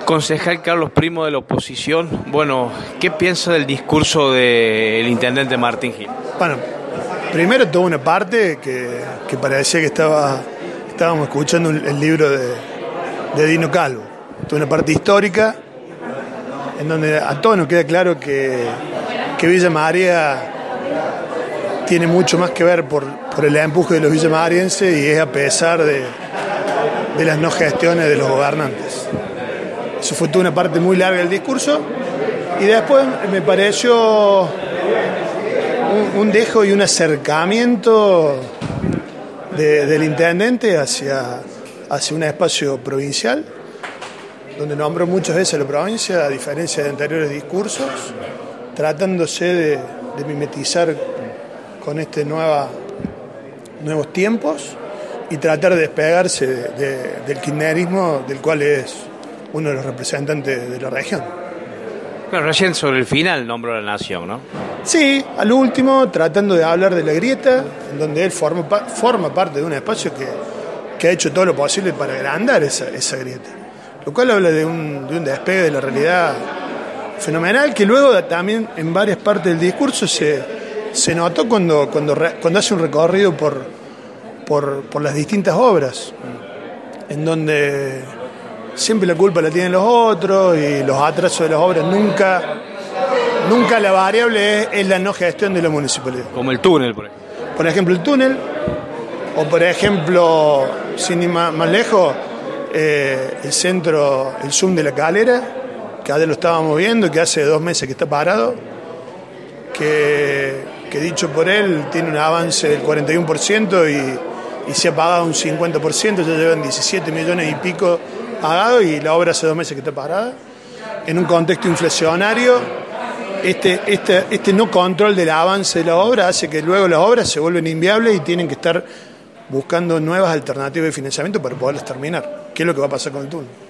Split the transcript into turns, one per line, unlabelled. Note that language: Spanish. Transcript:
Concejal Carlos Primo de la oposición, bueno, ¿qué piensa del discurso del intendente Martín Gil?
Bueno, primero toda una parte que parecía que estábamos escuchando el libro de Dino Calvo, toda una parte histórica en donde a todos nos queda claro que Villa María tiene mucho más que ver por el empuje de los villamarienses y es a pesar de las no gestiones de los gobernantes. Eso fue toda una parte muy larga del discurso y después me pareció un dejo y un acercamiento del intendente hacia un espacio provincial donde nombró muchas veces a la provincia a diferencia de anteriores discursos, tratándose de mimetizar con nuevos tiempos y tratar de despegarse del kirchnerismo del cual es uno de los representantes de la región.
Pero recién sobre el final nombró a la nación, ¿no?
Sí, al último tratando de hablar de la grieta, en donde él forma parte de un espacio que ha hecho todo lo posible para agrandar esa grieta. Lo cual habla de un despegue de la realidad fenomenal, que luego también en varias partes del discurso se notó cuando hace un recorrido por las distintas obras, en donde siempre la culpa la tienen los otros y los atrasos de las obras nunca la variable es la no gestión de la municipalidad.
Como el túnel, por ejemplo.
Por ejemplo, el túnel, o por ejemplo, sin ir más lejos, el Zoom de la Calera, que ahora lo estábamos viendo, que hace 2 meses que está parado, que dicho por él tiene un avance del 41% y se ha pagado un 50%, ya llevan 17 millones y pico pagados y la obra hace 2 meses que está parada. En un contexto inflacionario, este no control del avance de la obra hace que luego las obras se vuelven inviables y tienen que estar buscando nuevas alternativas de financiamiento para poderlas terminar. ¿Qué es lo que va a pasar con el túnel?